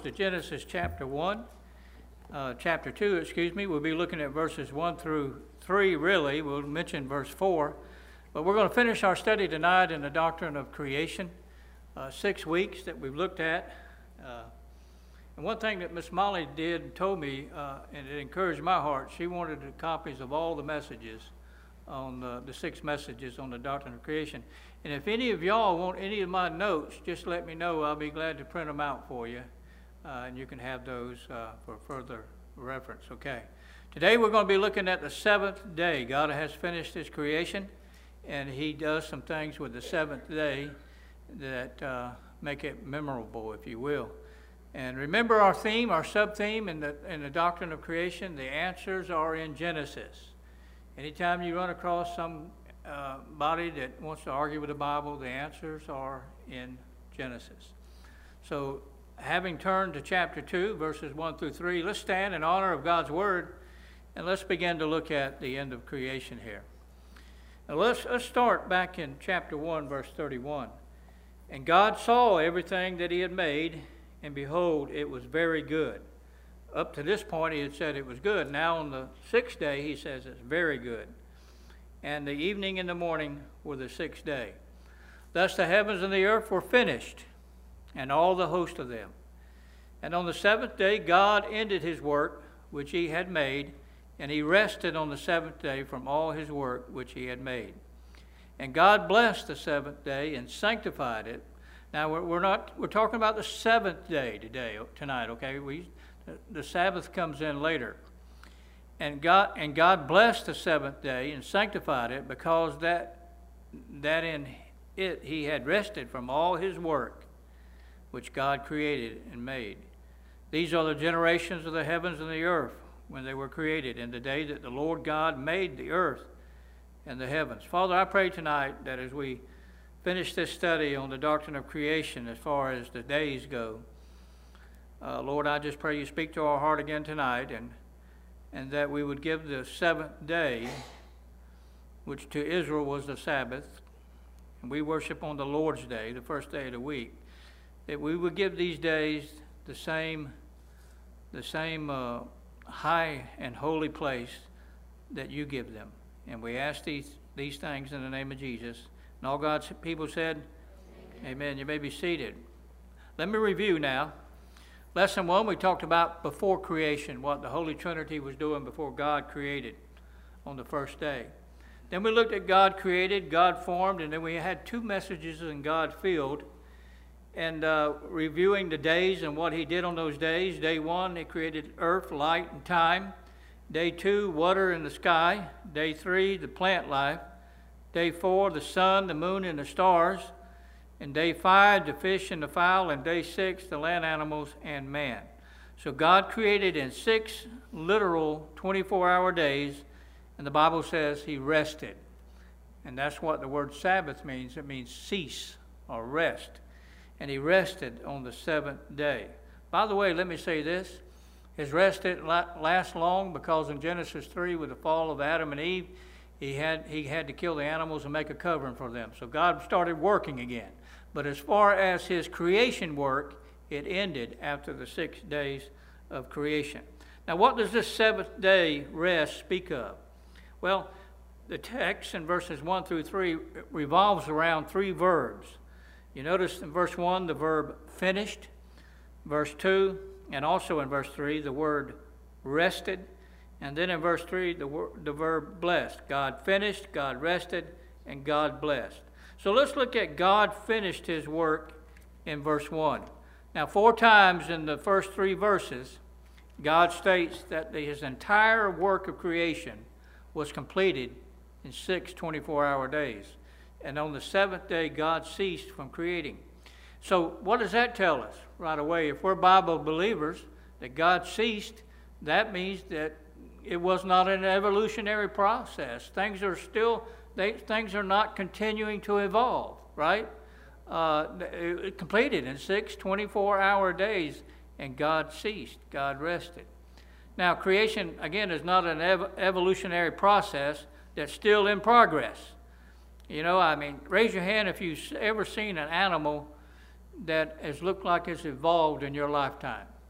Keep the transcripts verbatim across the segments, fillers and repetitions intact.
to Genesis chapter one, uh, chapter two, excuse me. We'll be looking at verses one through three, really. We'll mention verse four. But we're going to finish our study tonight in the doctrine of creation, uh, six weeks that we've looked at. Uh, and one thing that Miss Molly did and told me, uh, and it encouraged my heart, she wanted copies of all the messages on the, the six messages on the doctrine of creation. And if any of y'all want any of my notes, just let me know. I'll be glad to print them out for you, uh, and you can have those uh, for further reference. Okay. Today we're going to be looking at the seventh day. God has finished his creation, and he does some things with the seventh day that uh, make it memorable, if you will. And remember our theme, our sub-theme in the, in the doctrine of creation, the answers are in Genesis. Anytime you run across some uh, body that wants to argue with the Bible, the answers are in Genesis. So having turned to chapter two, verses one through three, let's stand in honor of God's word, and let's begin to look at the end of creation here. Now let's, let's start back in chapter one, verse thirty-one. And God saw everything that he had made, and behold, it was very good. Up to this point, he had said it was good. Now on the sixth day, he says it's very good. And the evening and the morning were the sixth day. Thus the heavens and the earth were finished, and all the host of them. And on the seventh day, God ended his work which he had made, and he rested on the seventh day from all his work which he had made. And God blessed the seventh day and sanctified it. Now we're, we're not we're talking about the seventh day today tonight. Okay, we the Sabbath comes in later. And God and God blessed the seventh day and sanctified it, because that that in it he had rested from all his work which God created and made. These are the generations of the heavens and the earth when they were created, in the day that the Lord God made the earth and the heavens. Father, I pray tonight that as we finish this study on the doctrine of creation, as far as the days go, uh, Lord, I just pray you speak to our heart again tonight, and and that we would give the seventh day, which to Israel was the Sabbath, and we worship on the Lord's day, the first day of the week, that we would give these days the same, the same uh, high and holy place that you give them. And we ask these, these things in the name of Jesus. And all God's people said, amen. Amen. You may be seated. Let me review now. Lesson one, we talked about before creation, what the Holy Trinity was doing before God created on the first day. Then we looked at God created, God formed, and then we had two messages in God filled, and uh, reviewing the days and what he did on those days. Day one, he created earth, light, and time. Day two, water and the sky. Day three, the plant life. Day four, the sun, the moon, and the stars. And day five, the fish and the fowl. And day six, the land animals and man. So God created in six literal twenty-four hour days, and the Bible says he rested. And that's what the word Sabbath means. It means cease or rest. And he rested on the seventh day. By the way, let me say this. His rest didn't last long, because in Genesis three, with the fall of Adam and Eve, he had, he had to kill the animals and make a covering for them. So God started working again. But as far as his creation work, it ended after the six days of creation. Now, what does this seventh day rest speak of? Well, the text in verses one through three revolves around three verbs. You notice in verse one, the verb finished. Verse two, and also in verse three, the word rested. And then in verse three, the, word, the verb blessed. God finished, God rested, and God blessed. So let's look at God finished his work in verse one. Now, four times in the first three verses, God states that his entire work of creation was completed in six twenty-four hour days. And on the seventh day, God ceased from creating. So what does that tell us right away? If we're Bible believers, that God ceased, that means that it was not an evolutionary process. Things are still, they, things are not continuing to evolve, right? Uh, it, it completed in six twenty-four hour days, and God ceased. God rested. Now, creation, again, is not an ev evolutionary process that's still in progress. You know, I mean, raise your hand if you've ever seen an animal that has looked like it's evolved in your lifetime.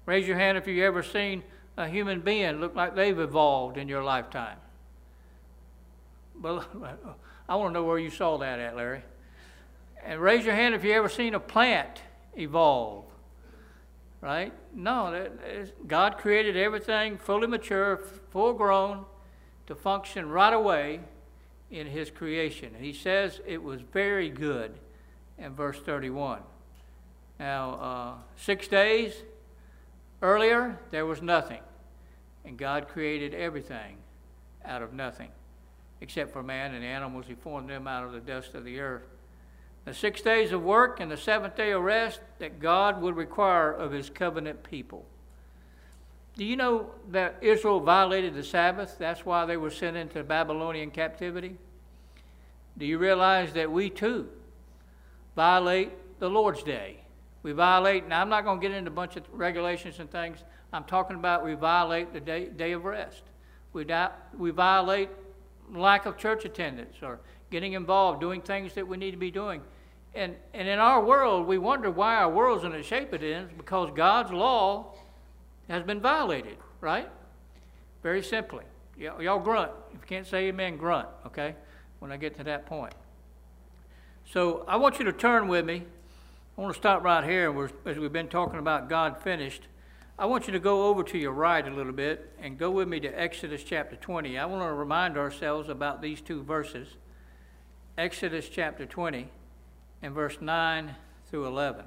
Raise your hand if you've ever seen a human being look like they've evolved in your lifetime. Well, I want to know where you saw that at, Larry. And raise your hand if you've ever seen a plant evolve. Right? No, that is, God created everything fully mature, full grown, to function right away in his creation. And he says it was very good in verse thirty-one. Now, uh, six days earlier, there was nothing. And God created everything out of nothing, except for man and animals. He formed them out of the dust of the earth. The six days of work and the seventh day of rest that God would require of his covenant people. Do you know that Israel violated the Sabbath? That's why they were sent into Babylonian captivity. Do you realize that we too violate the Lord's Day? We violate, now I'm not going to get into a bunch of regulations and things. I'm talking about we violate the day, day of rest. We, di- we violate lack of church attendance or getting involved, doing things that we need to be doing. And, and in our world, we wonder why our world's in the shape it is, because God's law has been violated, right? Very simply. Y- y'all grunt. If you can't say amen, grunt, okay, when I get to that point. So I want you to turn with me. I want to stop right here, we're, as we've been talking about God finished. I want you to go over to your right a little bit and go with me to Exodus chapter twenty. I want to remind ourselves about these two verses. Exodus chapter twenty and verse nine through eleven.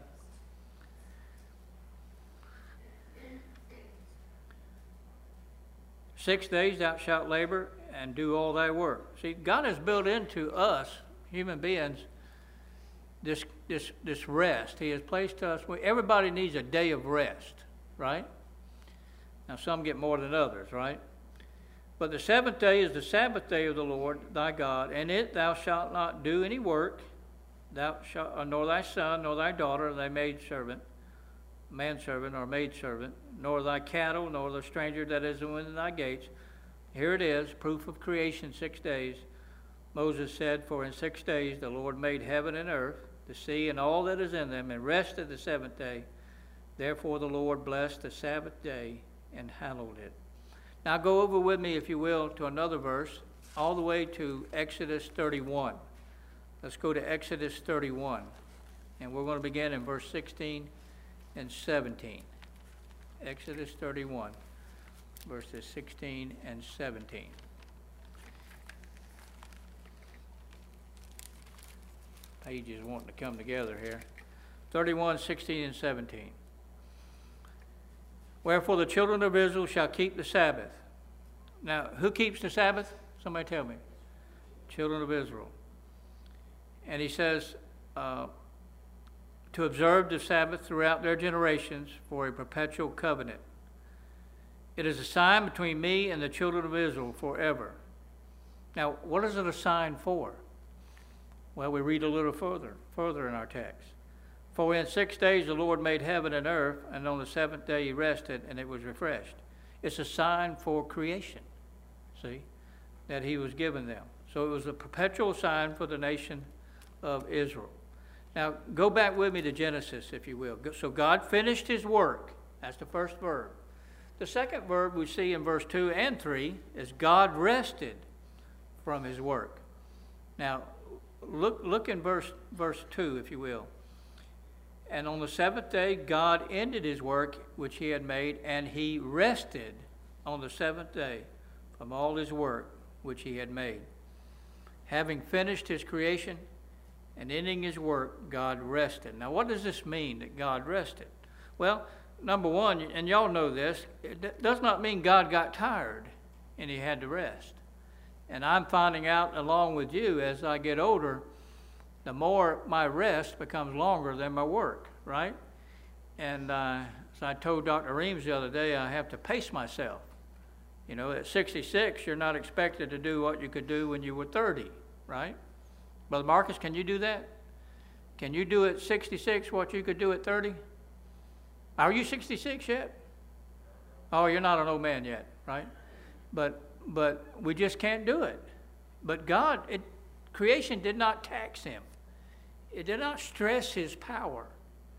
Six days thou shalt labor and do all thy work. See, God has built into us, human beings, this this this rest. He has placed us, everybody needs a day of rest, right? Now some get more than others, right? But the seventh day is the Sabbath day of the Lord thy God, and it thou shalt not do any work, thou shalt, nor thy son, nor thy daughter, thy maidservant, manservant or maidservant, nor thy cattle, nor the stranger that is within thy gates. Here it is, proof of creation, six days. Moses said, for in six days the Lord made heaven and earth, the sea and all that is in them, and rested the seventh day. Therefore the Lord blessed the Sabbath day and hallowed it. Now go over with me, if you will, to another verse, all the way to Exodus thirty-one. Let's go to Exodus thirty-one, and we're going to begin in verse sixteen and seventeen. Exodus thirty-one, verses sixteen and seventeen. Pages wanting to come together here. thirty-one, sixteen, and seventeen. Wherefore the children of Israel shall keep the Sabbath. Now, who keeps the Sabbath? Somebody tell me. Children of Israel. And he says, uh, to observe the Sabbath throughout their generations for a perpetual covenant. It is a sign between me and the children of Israel forever. Now, what is it a sign for? Well, we read a little further, further in our text. For in six days the Lord made heaven and earth, and on the seventh day he rested, and it was refreshed. It's a sign for creation, see, that he was given them. So it was a perpetual sign for the nation of Israel. Now, go back with me to Genesis, if you will. So God finished his work. That's the first verb. The second verb we see in verse two and three is God rested from his work. Now, look, look in verse, verse two, if you will. And on the seventh day, God ended his work which he had made, and he rested on the seventh day from all his work which he had made. Having finished his creation and ending his work, God rested. Now, what does this mean, that God rested? Well, number one, and y'all know this, it does not mean God got tired and he had to rest. And I'm finding out, along with you, as I get older, the more my rest becomes longer than my work, right? And uh, so I told Doctor Reams the other day, I have to pace myself. You know, at sixty-six, you're not expected to do what you could do when you were thirty, right? Brother Marcus, can you do that? Can you do at sixty-six what you could do at thirty? Are you sixty-six yet? Oh, you're not an old man yet, right? But but we just can't do it. But God, it, creation did not tax him. It did not stress his power.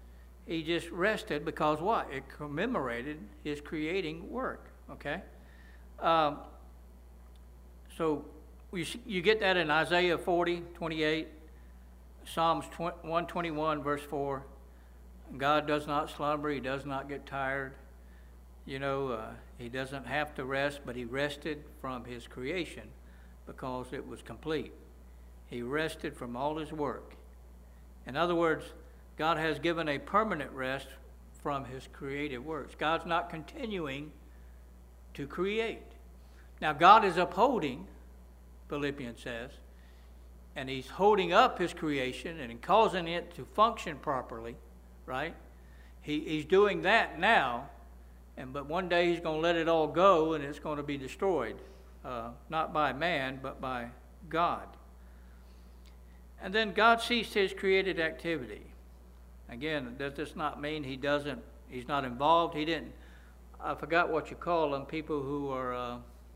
He just rested because what? It commemorated his creating work, okay? Um, so you, you get that in Isaiah forty, twenty-eight, Psalms one twenty-one, verse four. God does not slumber, he does not get tired. You know, uh, he doesn't have to rest, but he rested from his creation because it was complete. He rested from all his work. In other words, God has given a permanent rest from his creative works. God's not continuing to create. Now, God is upholding, Philippians says, and he's holding up his creation and causing it to function properly, right? He, he's doing that now, and but one day he's going to let it all go and it's going to be destroyed, uh, not by man, but by God. And then God ceased his created activity. Again, does this not mean he doesn't, he's not involved? He didn't, I forgot what you call them, people who are, uh,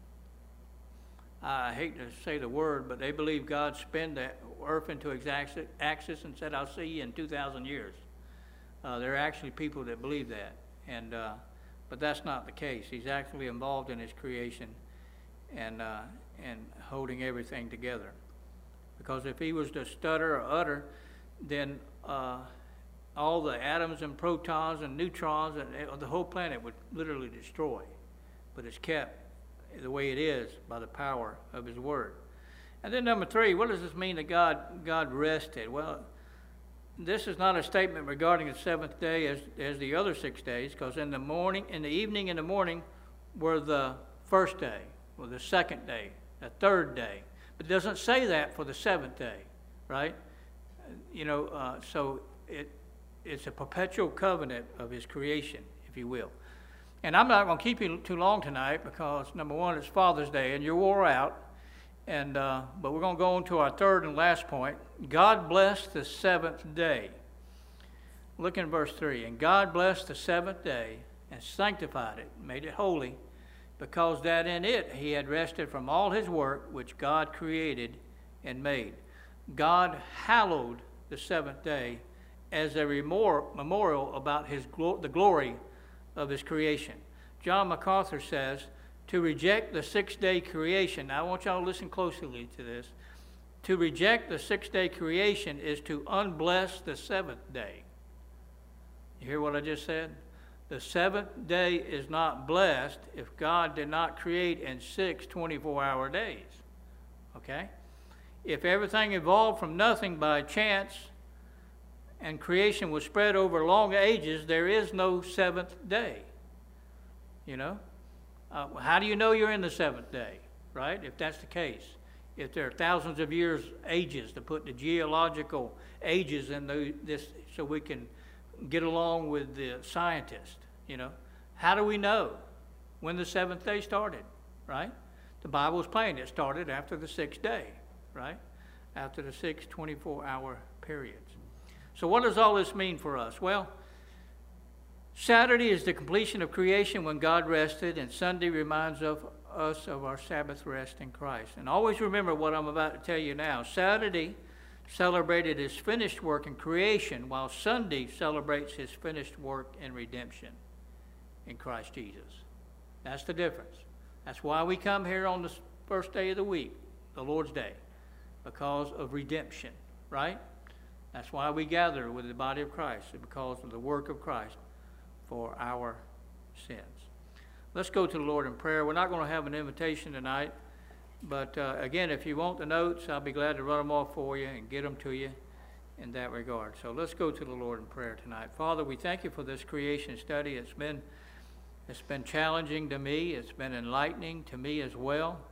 I hate to say the word, but they believe God spun the earth into its axis and said, I'll see you in two thousand years. Uh, there are actually people that believe that, and uh, but that's not the case. He's actually involved in his creation and, uh, and holding everything together. Because if he was to stutter or utter, then uh, all the atoms and protons and neutrons and the whole planet would literally destroy. But it's kept the way it is by the power of his word. And then number three, what does this mean that God God rested? Well, this is not a statement regarding the seventh day as, as the other six days, because in the morning, in the evening and the morning were the first day, or the second day, the third day. But it doesn't say that for the seventh day, right? You know, uh, so it it's a perpetual covenant of his creation, if you will. And I'm not going to keep you too long tonight because, number one, it's Father's Day, and you're wore out. And uh, but we're going to go on to our third and last point. God blessed the seventh day. Look in verse three. And God blessed the seventh day and sanctified it, made it holy, because that in it he had rested from all his work which God created and made. God hallowed the seventh day as a memorial about his glo- the glory of his creation. John MacArthur says, to reject the six-day creation, now I want y'all to listen closely to this, to reject the six-day creation is to unbless the seventh day. You hear what I just said? The seventh day is not blessed if God did not create in six twenty-four hour days. Okay? If everything evolved from nothing by chance and creation was spread over long ages, there is no seventh day. You know? Uh, how do you know you're in the seventh day, right? If that's the case. If there are thousands of years, ages, to put the geological ages in the, this so we can get along with the scientists, you know. How do we know when the seventh day started, right? The Bible is plain. It started after the sixth day, right? After the six twenty-four hour periods. So what does all this mean for us? Well, Saturday is the completion of creation when God rested, and Sunday reminds of us of our Sabbath rest in Christ. And always remember what I'm about to tell you now. Saturday celebrated his finished work in creation, while Sunday celebrates his finished work in redemption in Christ Jesus. That's the difference. That's why we come here on the first day of the week, the Lord's Day, because of redemption, right? That's why we gather with the body of Christ, because of the work of Christ for our sins. Let's go to the Lord in prayer. We're not going to have an invitation tonight, but uh, again, if you want the notes, I'll be glad to run them off for you and get them to you in that regard. So let's go to the Lord in prayer tonight. Father, we thank you for this creation study. It's been, it's been challenging to me. It's been enlightening to me as well.